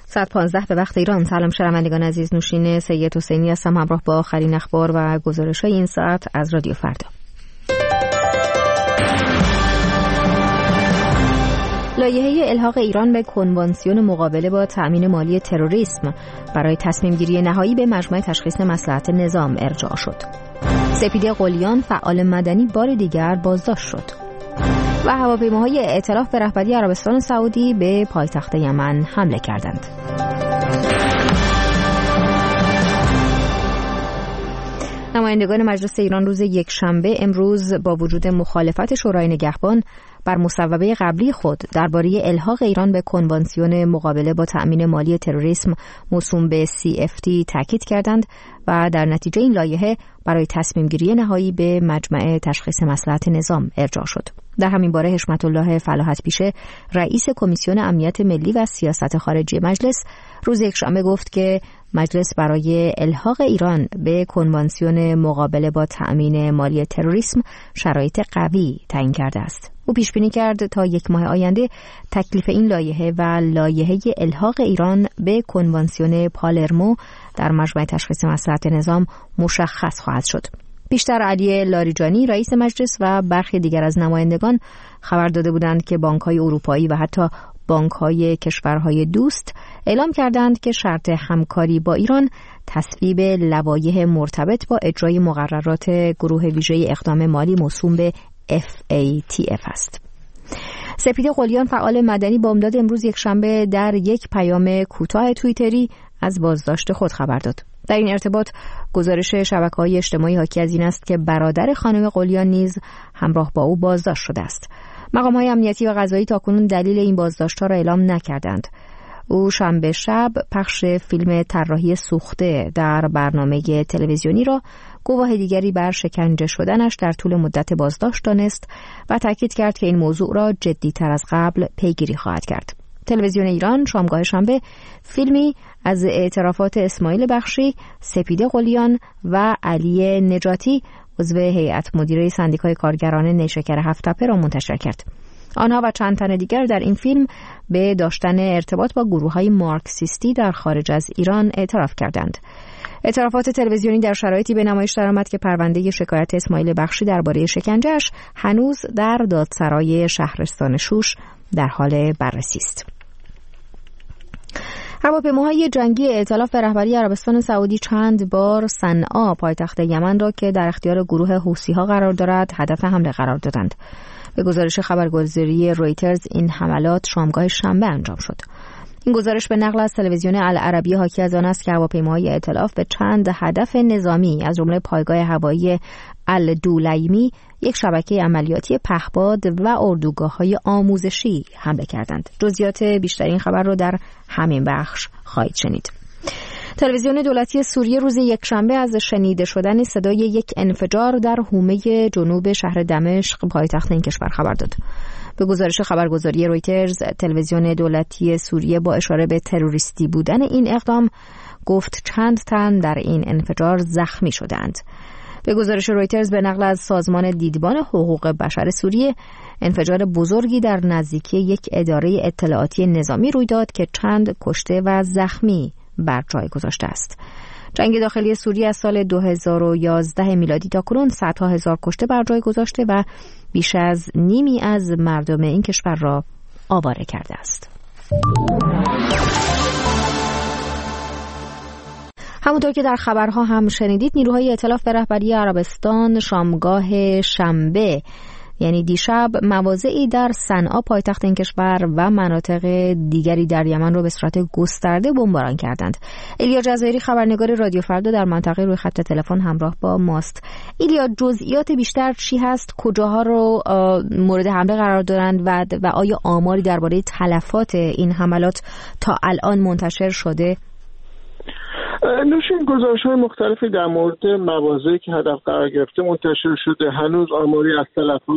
15 به وقت ایران. سلام شنوندگان عزیز، نوشین سید حسینی هستم همراه با آخرین اخبار و گزارش‌های این ساعت از رادیو فردا. لایحه الحاق ایران به کنوانسیون مقابله با تأمین مالی تروریسم برای تصمیم گیری نهایی به مجمع تشخیص مصلحت نظام ارجاع شد. سپیده قلیان فعال مدنی بار دیگر بازداشت شد. و هواپیماهای ائتلاف به رهبری عربستان سعودی به پایتخت یمن حمله کردند. نمایندگان مجلس ایران روز یکشنبه امروز با وجود مخالفت شورای نگهبان بر مصوبه قبلی خود درباره الحاق ایران به کنوانسیون مقابله با تأمین مالی تروریسم موسوم به CFT تاکید کردند و در نتیجه این لایحه برای تصمیم گیری نهایی به مجمع تشخیص مصلحت نظام ارجاع شد. در همین باره حشمت الله فلاحت پیشه رئیس کمیسیون امنیت ملی و سیاست خارجی مجلس روز یکشنبه گفت که مجلس برای الحاق ایران به کنوانسیون مقابله با تأمین مالی تروریسم شرایط قوی تعیین کرده است. او پیش بینی کرد تا 1 ماه آینده تکلیف این لایحه و لایحه الحاق ایران به کنوانسیون پالرمو در مجمع تشخیص مصلحت نظام مشخص خواهد شد. پیشتر علی لاریجانی رئیس مجلس و برخی دیگر از نمایندگان خبر داده بودند که بانک‌های اروپایی و حتی بانک‌های کشورهای دوست اعلام کردند که شرط همکاری با ایران تصویب لوایح مرتبط با اجرای مقررات گروه ویژه اقدام مالی موسوم به FATF است. سپیده قلیان فعال مدنی بامداد امروز یکشنبه در یک پیام کوتاه توییتری از بازداشت خود خبر داد. در این ارتباط گزارش شبکه‌های اجتماعی حاکی از این است که برادر خانم قلیان نیز همراه با او بازداشت شده است. مقام‌های امنیتی و قضایی تاکنون دلیل این بازداشت‌ها را اعلام نکردند. او شنبه شب پخش فیلم طراحی سوخته در برنامه تلویزیونی را گواه دیگری بر شکنجه شدنش در طول مدت بازداشت دانست و تاکید کرد که این موضوع را جدی‌تر از قبل پیگیری خواهد کرد. تلویزیون ایران شامگاه شنبه فیلمی از اعترافات اسماعیل بخشی، سپیده قلیان و علی نجاتی عضو هیئت مدیره سندیکای کارگران نیشکر هفت‌تپه را منتشر کرد. آنها و چند تن دیگر در این فیلم به داشتن ارتباط با گروه‌های مارکسیستی در خارج از ایران اعتراف کردند. اعترافات تلویزیونی در شرایطی به نمایش درآمد که پرونده شکایت اسماعیل بخشی درباره شکنجه‌اش هنوز در دادسرای شهرستان شوش در حال بررسی است. هواپیماهای جنگی ائتلاف به رهبری عربستان سعودی چند بار صنعا پایتخت یمن را که در اختیار گروه حوثی‌ها قرار دارد هدف حمله قرار دادند. به گزارش خبرگزاری رویترز این حملات شامگاه شنبه انجام شد. این گزارش به نقل از تلویزیون العربی حاکی از آن است که هواپیماهای ائتلاف به چند هدف نظامی از جمله پایگاه هوایی الدولیمی، یک شبکه عملیاتی پهپاد و اردوگاه‌های آموزشی حمله کردند. جزئیات بیشتر این خبر را در همین بخش خواهید شنید. تلویزیون دولتی سوریه روز یکشنبه از شنیده شدن صدای یک انفجار در حومه جنوب شهر دمشق پایتخت این کشور خبر داد. به گزارش خبرگزاری رویترز تلویزیون دولتی سوریه با اشاره به تروریستی بودن این اقدام گفت چند تن در این انفجار زخمی شدند. به گزارش رویترز به نقل از سازمان دیدبان حقوق بشر سوریه انفجار بزرگی در نزدیکی یک اداره اطلاعاتی نظامی روی داد که چند کشته و زخمی بر جای گذاشته است. جنگ داخلی سوریه از سال 2011 میلادی تا کنون صدها هزار کشته بر جای گذاشته و بیش از نیمی از مردم این کشور را آواره کرده است. همونطور که در خبرها هم شنیدید نیروهای ائتلاف به رهبری عربستان شامگاه شنبه یعنی دیشب مواضعی در صنعا پایتخت این کشور و مناطق دیگری در یمن را به صورت گسترده بمباران کردند. ایلیا جزایری خبرنگار رادیو فردا در منطقه روی خط تلفن همراه با ماست. ایلیا، جزئیات بیشتر چی هست؟ کجاها رو مورد حمله قرار دارند و آیا آماری درباره تلفات این حملات تا الان منتشر شده؟ نوشین گزارش‌های مختلفی در مورد مواضعی که هدف قرار گرفته منتشر شده. هنوز آماری از تلفات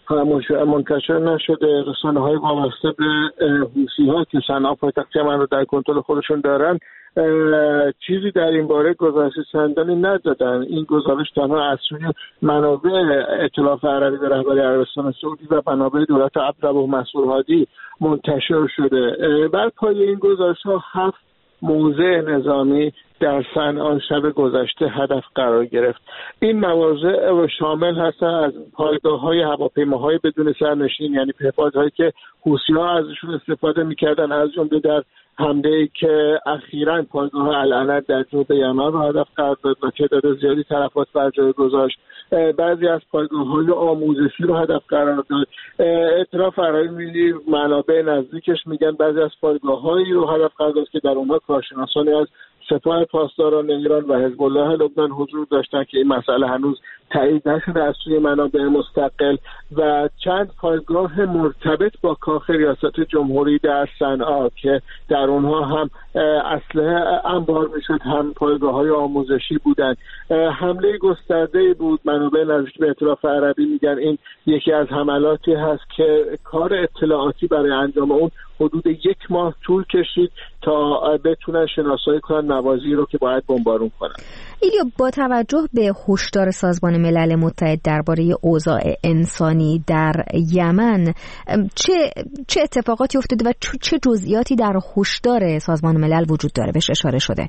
منتشر نشده. رسانه‌های وابسته به حوثی‌ها که صنعا پایتخت یمن رو در کنترل خودشون دارن چیزی در این باره گزارش چندانی ندادن. این گزارش تنها از سوی منابع ائتلاف عربی به رهبری عربستان سعودی و منابع دولت عبدالله منصور هادی منتشر شده. بر پایه این گزارش‌ها 7 موضع نظامی در صنعا شب گذشته هدف قرار گرفت. این مواضع شامل هستند از پایگاه‌های هواپیماهای بدون سرنشین، یعنی پهپادهایی که حوثی‌ها ازشون استفاده می‌کردن، از جمله در حمله‌ای که اخیراً پایگاه العنت در جنوب یمن رو هدف قرار داد و تعداد زیادی تلفات بر جای گذاشت. بعضی از پایگاه‌های آموزشی رو هدف قرار داد. ائتلاف عربی ملی منابع نزدیکش میگن بعضی از پایگاه‌هایی رو هدف قرار داد که در اونها کارشناسانی از سپاه پاسداران ایران و حزب الله لبنان حضور داشتن که این مسئله هنوز تایید نشده از سوی منابع مستقل، و چند پایگاه مرتبط با کاخ ریاست جمهوری در صنعا که در اونها هم اسلحه انبار میشد، هم پایگاه‌های آموزشی بودند. حمله گسترده بود. منابع نزدیک به ائتلاف عربی میگن این یکی از حملاتی هست که کار اطلاعاتی برای انجام اون حدود 1 ماه طول کشید تا بتونن شناسایی کنن موازی رو که باید بمبارون کنن. ایلیا، با توجه به هشدار سازمان ملل متحد درباره اوضاع انسانی در یمن، چه اتفاقاتی افتاده و چه جزئیاتی در هشدار سازمان ملل وجود داره؟ بهش اشاره شده.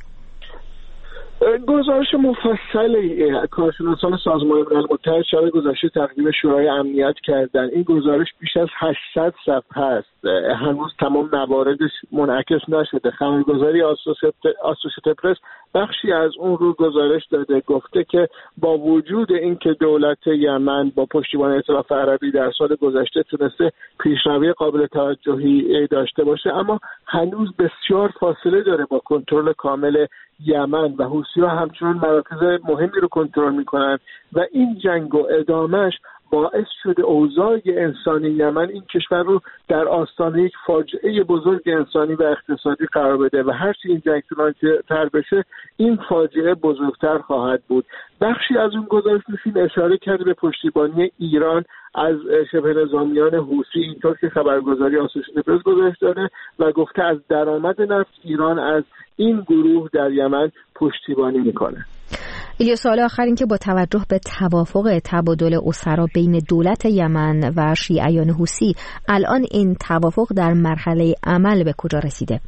گزارش مفصلی کارشناسان سازمان ملل متحد شب گذشته تقدیم شورای امنیت کردن. این گزارش بیش از 800 صفحه است. هنوز تمام مواردش منعکس نشده. خبرگزاری آسوسییتد پرس بخشی از اون رو گزارش داده، گفته که با وجود اینکه دولت یمن با پشتیبانی ائتلاف عربی در سال گذشته تونسته پیشروی قابل توجهی داشته باشه، اما هنوز بسیار فاصله داره با کنترل کامل یمن و حوثی‌ها همچنان مراکز مهمی رو کنترل می‌کنند و این جنگ و ادامهش باعث شده اوضاع انسانی یمن این کشور رو در آستانه یک فاجعه بزرگ انسانی و اقتصادی قرار بده و هرچی این جنگ طولانی‌تر بشه این فاجعه بزرگتر خواهد بود. بخشی از اون گزارش نشین اشاره کرده به پشتیبانی ایران از شبه نظامیان حوثی، اینطور که خبرگزاری آسوسییتد پرس گزارش داده و گفته از درآمد نفت ایران از این گروه در یمن پشتیبانی میکنه. ایلیا، سوال آخر این که با توجه به توافق تبادل اسرا بین دولت یمن و شیعیان حوثی، الان این توافق در مرحله عمل به کجا رسیده؟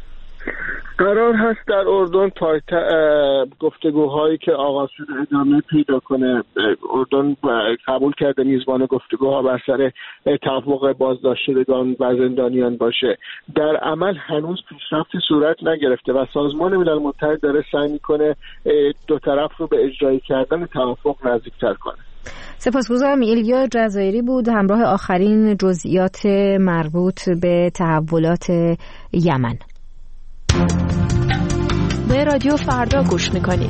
قرار هست در اردن گفتگوهایی که آغاز شده ادامه پیدا کنه. اردن قبول کرده میزبان گفتگوها بر سر توافق بازداشتگان و زندانیان باشه. در عمل هنوز پیشرفتی صورت نگرفته و سازمان ملل متحد داره سعی میکنه دو طرف رو به اجرایی کردن توافق نزدیکتر کنه. سپاسگزارم. ایلیا جزایری بود همراه آخرین جزئیات مربوط به تحولات یمن. به رادیو فردا گوش میکنید.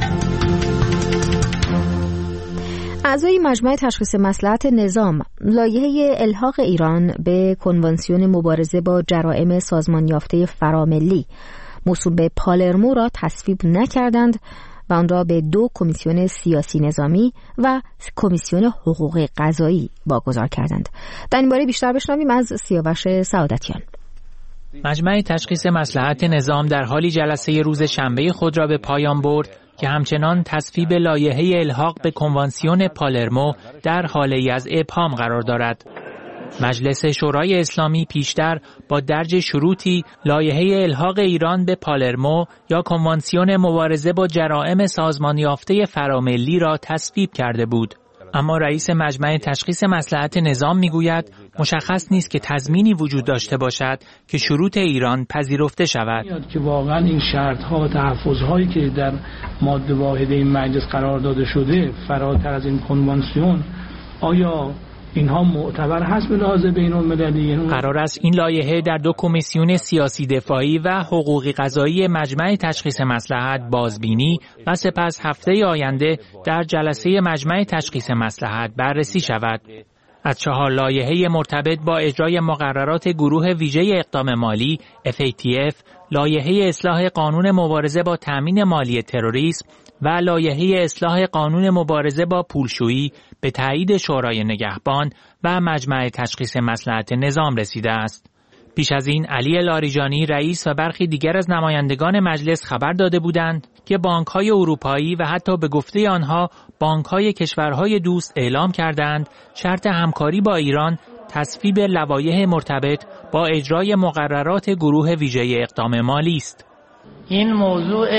اعضای مجمع تشخیص مصلحت نظام لایحه الحاق ایران به کنوانسیون مبارزه با جرائم سازمان یافته فراملی موسوم به پالرمو را تصویب نکردند و آن را به 2 کمیسیون سیاسی نظامی و کمیسیون حقوق قضایی واگذار کردند. در این باره بیشتر بشنویم از سیاوش سعادتیان. مجمع تشخیص مصلحت نظام در حالی جلسه روز شنبه خود را به پایان برد که همچنان تصویب لایحه الحاق به کنوانسیون پالرمو در حاله از ابهام قرار دارد. مجلس شورای اسلامی پیشتر با درج شروطی لایحه الحاق ایران به پالرمو یا کنوانسیون مبارزه با جرائم سازمان یافته فراملی را تصویب کرده بود. اما رئیس مجمع تشخیص مصلحت نظام میگوید مشخص نیست که تضمینی وجود داشته باشد که شروط ایران پذیرفته شود. که واقعا این شرط‌ها و تحفظهایی که در ماده واحده این مجلس قرار داده شده فراتر از این کنوانسیون، آیا اینها معتبر هست به لحاظ بین‌المللی؟ قرار است این لایحه در 2 کمیسیون سیاسی دفاعی و حقوقی قضایی مجمع تشخیص مصلحت بازبینی و سپس هفته آینده در جلسه مجمع تشخیص مصلحت بررسی شود. از 4 لایحه مرتبط با اجرای مقررات گروه ویژه اقدام مالی FATF، لایحه اصلاح قانون مبارزه با تامین مالی تروریسم و لایحه اصلاح قانون مبارزه با پولشویی به تایید شورای نگهبان و مجمع تشخیص مصلحت نظام رسیده است. پیش از این علی لاریجانی رئیس و برخی دیگر از نمایندگان مجلس خبر داده بودند که بانک‌های اروپایی و حتی به گفته آنها بانک‌های کشورهای دوست اعلام کردند شرط همکاری با ایران تصویب لوایح مرتبط با اجرای مقررات گروه ویژه اقدام مالی است. این موضوع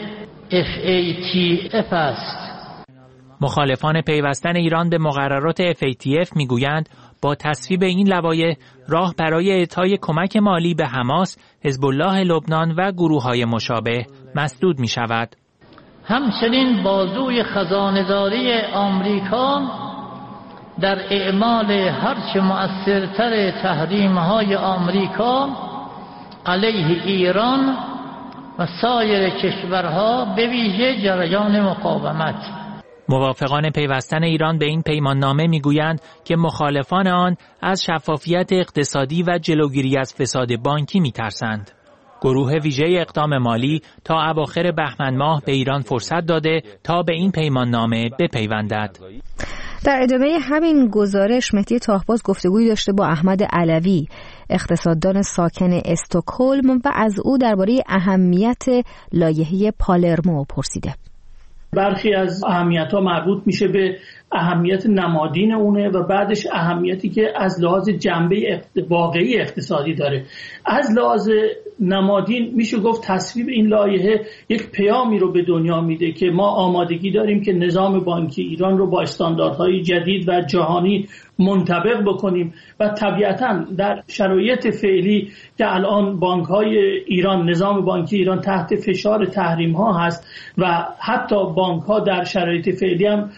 FATF است. مخالفان پیوستن ایران به مقررات FATF میگویند با تصویب این لوایح راه برای اعطای کمک مالی به حماس، حزب الله لبنان و گروه‌های مشابه مسدود می شود. همچنین بازوی خزانه‌داری آمریکا در اعمال هرچه مؤثرتر تحریم‌های آمریکا علیه ایران و سایر کشورها به ویژه جریان مقاومت. موافقان پیوستن ایران به این پیماننامه میگویند که مخالفان آن از شفافیت اقتصادی و جلوگیری از فساد بانکی میترسند. گروه ویژه اقدام مالی تا اواخر بهمن ماه به ایران فرصت داده تا به این پیماننامه بپیوندد. در ادامه همین گزارش مهدی طاهباز گفتگویی داشته با احمد علوی، اقتصاددان ساکن استکهلم، و از او درباره اهمیت لایحه پالرمو پرسیده. برخی از اهمیت‌ها مربوط میشه به اهمیت نمادین اونه و بعدش اهمیتی که از لحاظ جنبه واقعی اقتصادی داره. از لحاظ نمادین میشه گفت تصویب این لایحه یک پیامی رو به دنیا میده که ما آمادگی داریم که نظام بانکی ایران رو با استانداردهای جدید و جهانی منطبق بکنیم و طبیعتاً در شرایط فعلی که الان بانک‌های ایران، نظام بانکی ایران تحت فشار تحریم‌ها هست و حتی بانک‌ها در شرایط فعلی هم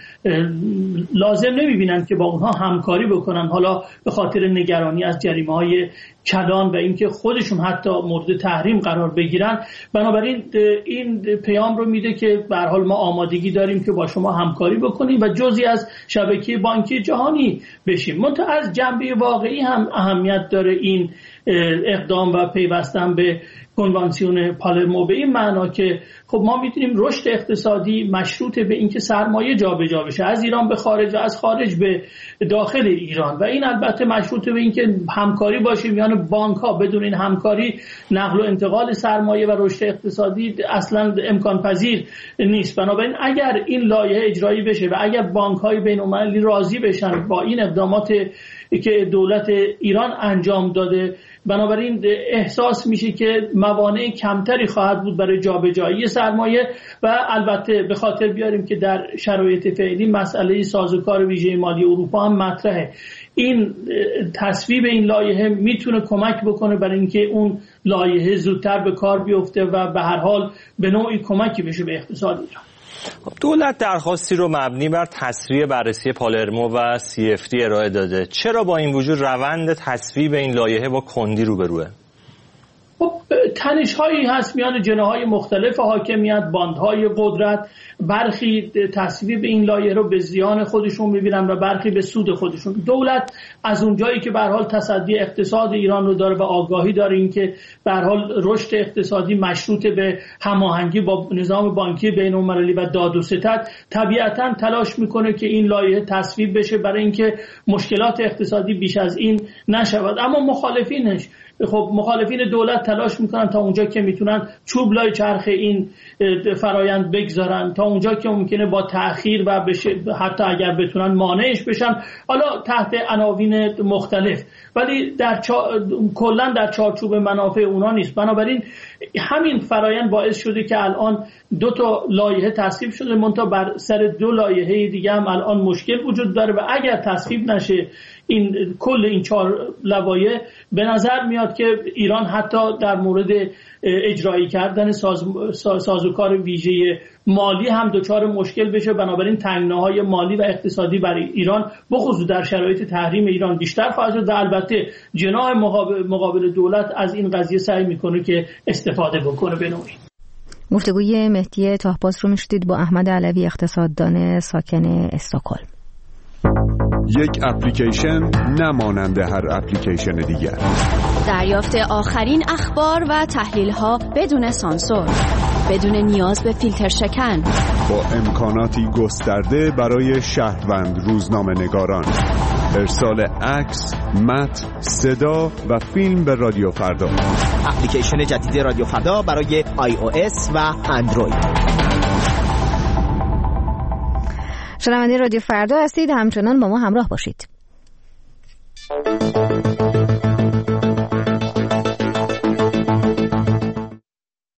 لازم نمی‌بینن که با اونها همکاری بکنن، حالا به خاطر نگرانی از جریمه‌های کلان و اینکه خودشون حتی مورد تحریم قرار بگیرن. بنابراین این پیام رو میده که به هر حال ما آمادگی داریم که با شما همکاری بکنیم و جزئی از شبکه بانکی جهانی بشیم. منتها از جنبه واقعی هم اهمیت داره این اقدام و پیوستن به کنوانسیون پالرمو به این معنا که خب ما می‌دونیم رشد اقتصادی مشروط به اینکه سرمایه جابجا بشه از ایران به خارج و از خارج به داخل ایران و این البته مشروط به اینکه همکاری باشه میان بانک‌ها. بدون این همکاری نقل و انتقال سرمایه و رشد اقتصادی اصلاً امکان پذیر نیست. بنابراین اگر این لایحه اجرایی بشه و اگر بانک‌های بین‌المللی راضی بشن با این اقدامات که دولت ایران انجام داده، بنابراین احساس میشه که موانع کمتری خواهد بود برای جابجایی سرمایه و البته به خاطر بیاریم که در شرایط فعلی مسئله سازوکار ویژه مالی اروپا هم مطرحه. این تصویب این لایحه میتونه کمک بکنه برای اینکه اون لایحه زودتر به کار بیفته و به هر حال به نوعی کمکی بشه به اقتصاد ایران. دولت درخواستی رو مبنی بر تسریع بررسی پالرمو و CFT ارائه داده. چرا با این وجود روند تصویب این لایحه با کندی روبروه؟ خب تنش‌هایی هست میان جناح‌های مختلف حاکمیت، باندهای قدرت. برخی تصویب این لایحه رو به زیان خودشون می‌بینن و برخی به سود خودشون. دولت از اونجایی که به هر حال تصدی اقتصاد ایران رو داره و آگاهی داره اینکه به هر حال رشد اقتصادی مشروط به هماهنگی با نظام بانکی بین‌المللی و داد و ستد، طبیعتاً تلاش میکنه که این لایحه تصویب بشه برای اینکه مشکلات اقتصادی بیش از این نشود. اما مخالفین دولت تلاش میکنن تا اونجا که میتونن چوب لای چرخ این فرایند بگذارن، تا اونجا که ممکنه با تأخیر و حتی اگر بتونن مانعش بشن، حالا تحت عناوین مختلف، ولی کلا در چارچوب منافع اونا نیست. بنابراین همین فرایند باعث شده که الان 2 لایحه تصویب شده، منتها بر سر 2 لایحه دیگه هم الان مشکل وجود داره و اگر تصویب نشه کل این 4 لوایح، به نظر میاد که ایران حتی در مورد اجرایی کردن سازوکار ویژه مالی هم دچار مشکل بشه. بنابراین تنگناهای مالی و اقتصادی برای ایران بخصوص در شرایط تحریم ایران بیشتر خواهد شد و البته جناح مقابل دولت از این قضیه سعی میکنه که استفاده بکنه به نوعی. گفتگوی مهدی طاهباز رو میشدید با احمد علوی، اقتصاددان ساکن استکهلم. یک اپلیکیشن نمانند هر اپلیکیشن دیگر. دریافت آخرین اخبار و تحلیل‌ها بدون سانسور، بدون نیاز به فیلتر شکن، با امکاناتی گسترده برای شهروند روزنامه‌نگاران. ارسال عکس، متن، صدا و فیلم به رادیو فردا. اپلیکیشن جدید رادیو فردا برای iOS و اندروید. شنونده رادیو فردا هستید، همچنان با ما همراه باشید.